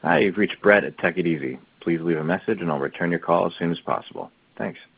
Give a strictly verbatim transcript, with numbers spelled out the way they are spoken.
Hi, you've reached Brett at Tech It Easy. Please leave a message and I'll return your call as soon as possible. Thanks.